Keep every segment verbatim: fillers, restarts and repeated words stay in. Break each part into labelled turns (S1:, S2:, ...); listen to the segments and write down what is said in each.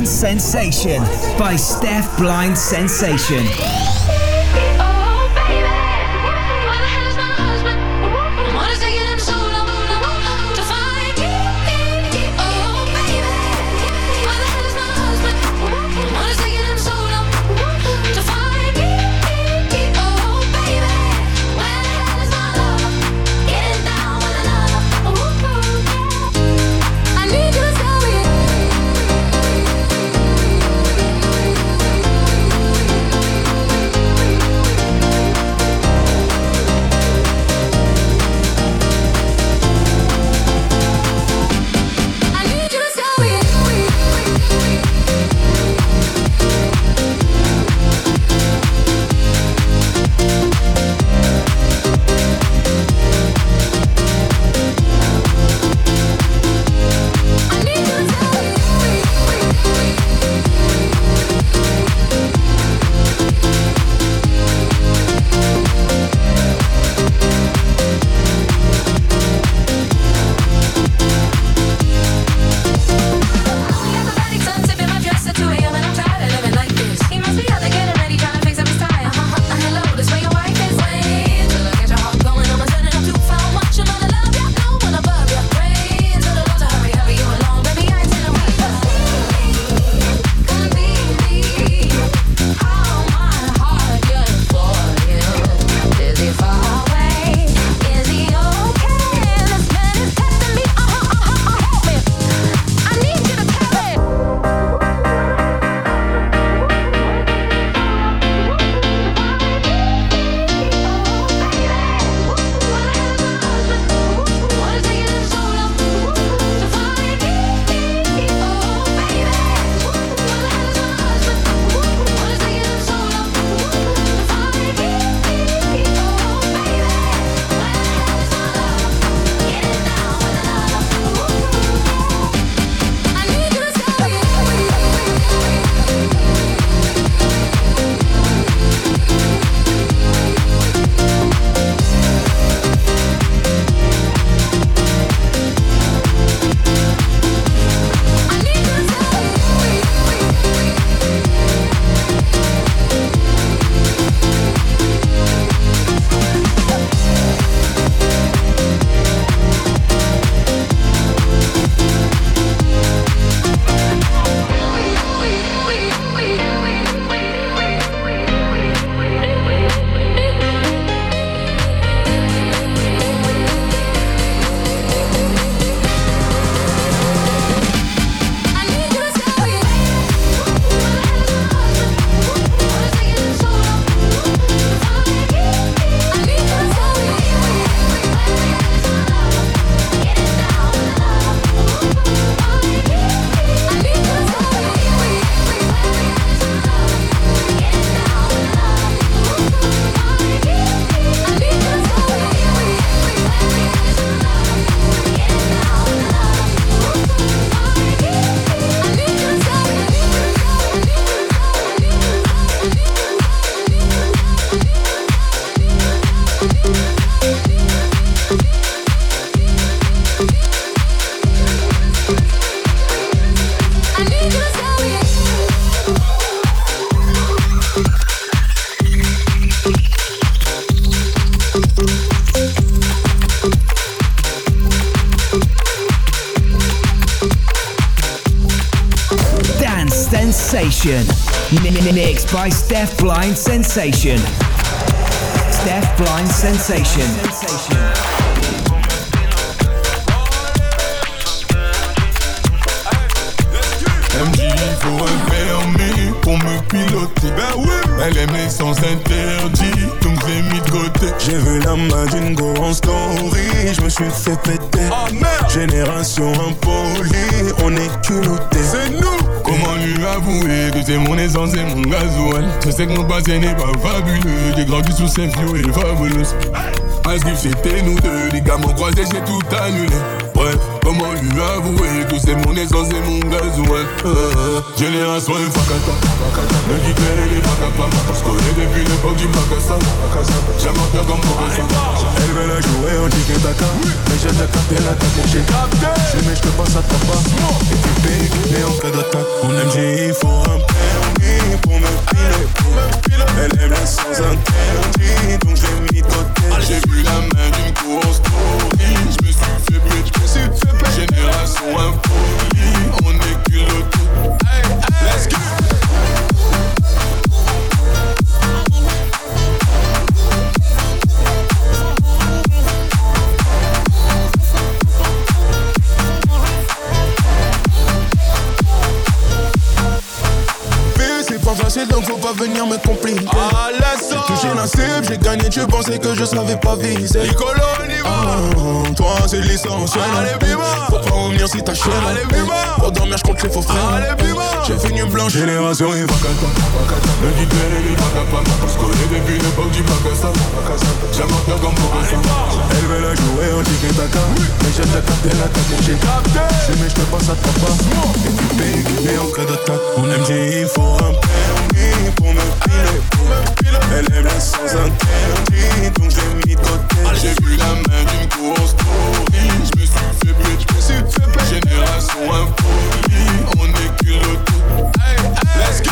S1: Dance Sensation by Steph Blind Sensation. Sensation, mixed by Steph Blind Sensation. Steph Blind Sensation.
S2: Elle me dit il faut un permis pour me piloter. Ben oui. Elle aime les sens interdits, donc j'ai mis de côté.
S3: J'ai vu la main d'une go en story, je me suis fait péter.
S2: Oh merde.
S3: Génération impolie, on est culotté.
S2: C'est nous. Comment lui avouer que c'est mon essence et mon gasoil. Je sais que mon passé n'est pas fabuleux. J'ai grandi sous ces vieux et fabuleuses. Asgif c'était nous deux, les gars m'ont croisé, j'ai tout annulé. Bref, comment lui avouer que c'est mon essence et mon gasoil. euh, Génération infacata, me dit qu'elle est les vagabonds. Parce qu'on est depuis l'époque du Macassa. J'aime en faire comme Bokassa.
S3: Elle veut la jouer, on dit qu'elle mais j'ai déjà capté la tête. J'ai capté, mais je te passe à ta part. Et tu piques, mais on fait d'attaque. Mon M G, il faut un permis pour me piler. Elle aime les sans interdit, donc je l'ai mis côté.
S2: J'ai vu la main d'une grosse story. Je me suis fait péter. Génération impolie, on est culotté. Hey, hey. Let's go.
S3: Facile donc faut pas venir me compliquer. Ah laisse touché la cible, j'ai gagné, tu pensais que je savais pas viser. Nicolo, on y va. Oh, toi c'est l'essentiel. Allez bima. Faut pas revenir si ta chaîne. Allez bima. Pour dormir je compte les faux frères. Allez bima. J'ai fini blanche. Génération et Vakata.
S2: Le guitare et les Vakapam. On se connaît depuis l'époque du Pakistan. J'aime un peur comme Bokassa.
S3: Elle veut la jouer en tiki-taka. Mais j'ai déjà capté la tête et j'ai capté. Je mais je te passe à ta part. Et tu payes mais en cas d'attaque. Mon M G il faut un permis pour me piler. Elle aime les sans interdit, donc je l'ai mis de côté.
S2: J'ai vu la main d'une grosse story. Je me suis fait péter. Génération impolie, on est culotté. Hey, hey. Let's go.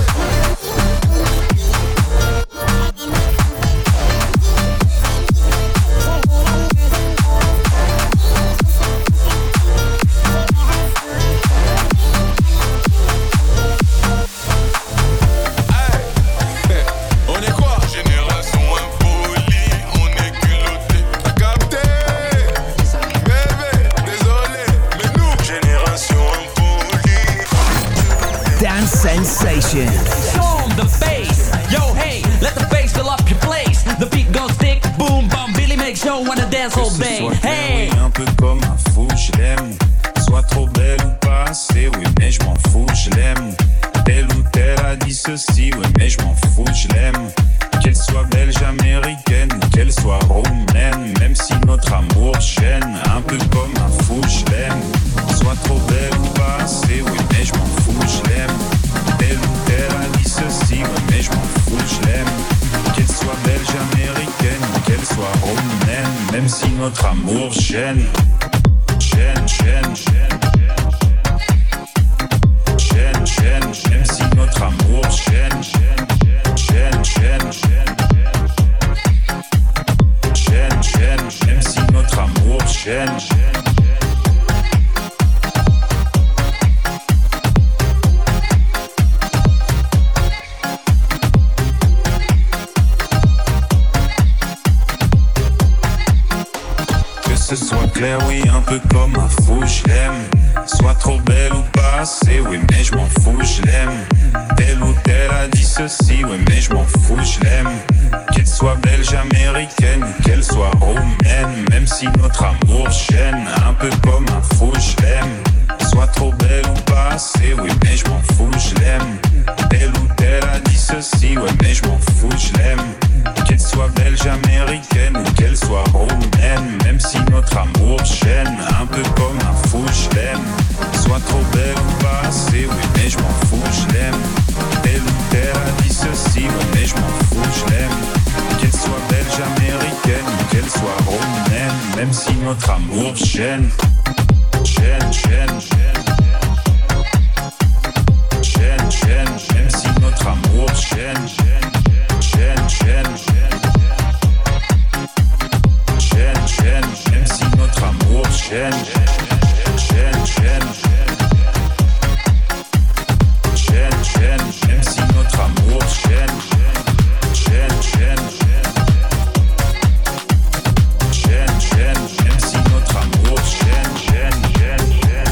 S1: Sensation.
S4: Storm the bass. Yo, hey, let the bass fill up your place. The beat goes thick, boom, bum. Billy makes show wanna dance all day. Hey.
S5: Un peu comme un fou, je l'aime. Soit trop belle ou pas assez, oui, mais je m'en fous, je l'aime. Telle ou telle a dit ceci, oui, mais je m'en fous, je l'aime. Qu'elle soit belge, américaine, ou qu'elle soit roumaine, même si notre amour gêne. Un peu comme un fou, je l'aime. Soit trop belle ou pas assez, oui, mais je m'en fous, je l'aime. Telle ou telle a dit ceci, ouais, mais je m'en fous, je l'aime. Qu'elle soit belge, américaine, ou qu'elle soit roumaine, même si notre amour gêne. Gêne, gêne, gêne, gêne, gêne, même si notre amour gêne. Gêne, gêne, gêne, gêne, gêne, même si notre amour gêne. Que ce soit clair, oui, un peu comme un fou, je l'aime. Soit trop belle ou pas assez, oui, mais je m'en fous, je l'aime. Telle ou telle a dit ceci, oui, mais je m'en fous, je l'aime. Qu'elle soit belge, américaine, ou qu'elle soit roumaine, même si notre amour gêne. Un peu comme un fou, je l'aime. Soit trop belle ou pas assez, oui, mais je m'en fous, je l'aime. Telle ou telle a dit ceci, ouais, mais je m'en fous, je l'aime. Qu'elle soit belge, américaine, ou qu'elle soit roumaine, même si notre amour gêne. Un peu comme un fou, je l'aime. Soit trop belle ou pas assez, oui, mais je m'en fous, je l'aime. Telle ou telle a dit ceci, ouais, mais je m'en fous, je l'aime. Qu'elle soit belge, américaine, ou qu'elle soit roumaine, même si notre amour gêne. Gêne, gêne, gêne. Gêne, gêne, même si notre amour gêne. Gêne, gêne, gêne. Gêne, gêne, même si notre amour gêne. Gêne, gêne, gêne, gêne, même si notre amour gêne. Gêne, gêne, gêne, gêne, même si notre amour gêne. Gêne, gêne,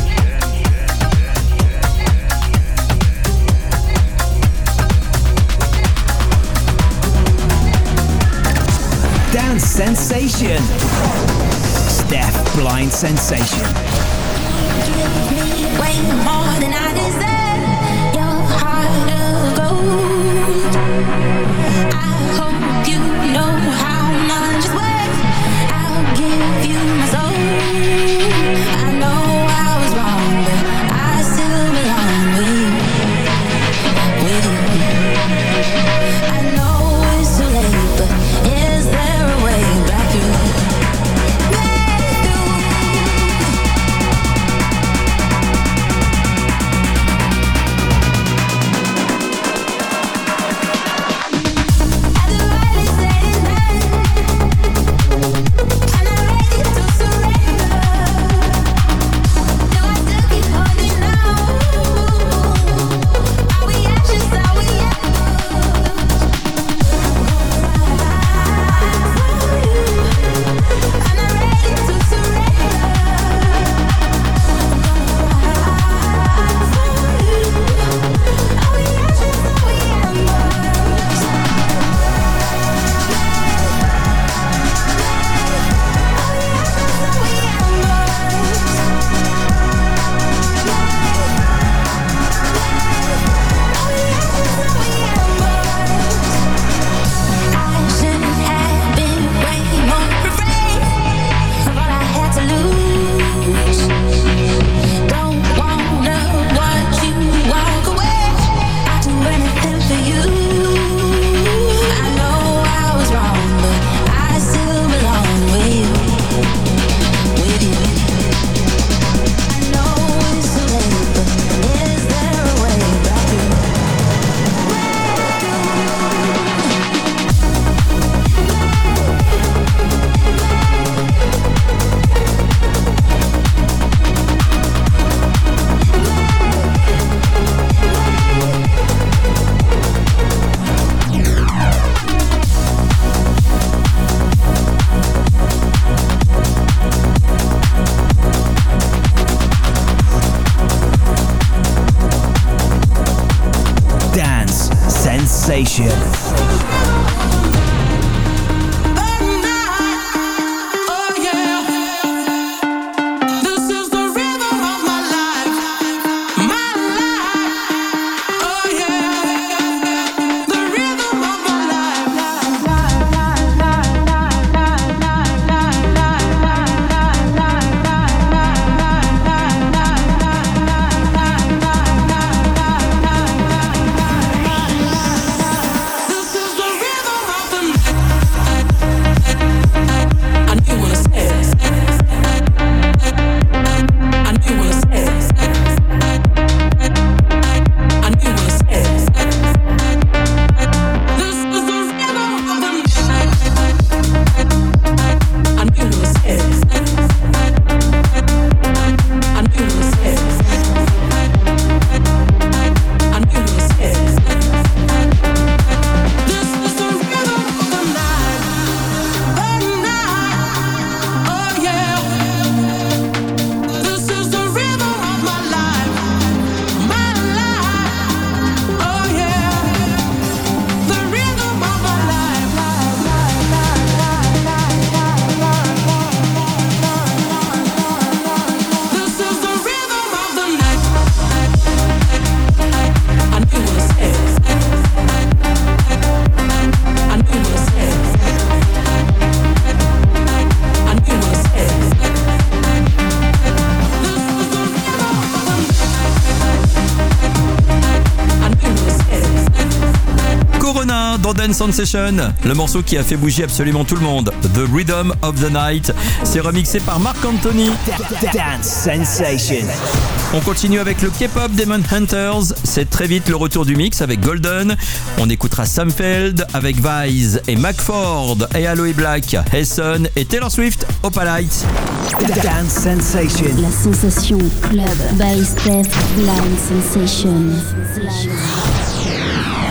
S1: Dance Sensation. Steph Blind Sensation.
S6: Give me way more than I deserve. Your heart of gold. I hope you know how much it's worth. I'll give you my soul. I know I was wrong, but I still belong with you. With you. I know it's too late, but is there a way back through? Back through.
S1: Sensation.
S7: Dance Sensation, le morceau qui a fait bouger absolument tout le monde. The Rhythm of the Night, c'est remixé par Marc Anthony.
S1: Dance Sensation.
S7: On continue avec le K-pop Demon Hunters. C'est très vite le retour du mix avec Golden. On écoutera Sam Feld avec Vise et McFord et Aloe Black, Hasson et Taylor Swift, Opalite.
S1: Dance Sensation.
S8: La sensation club by Steph Blind Sensation.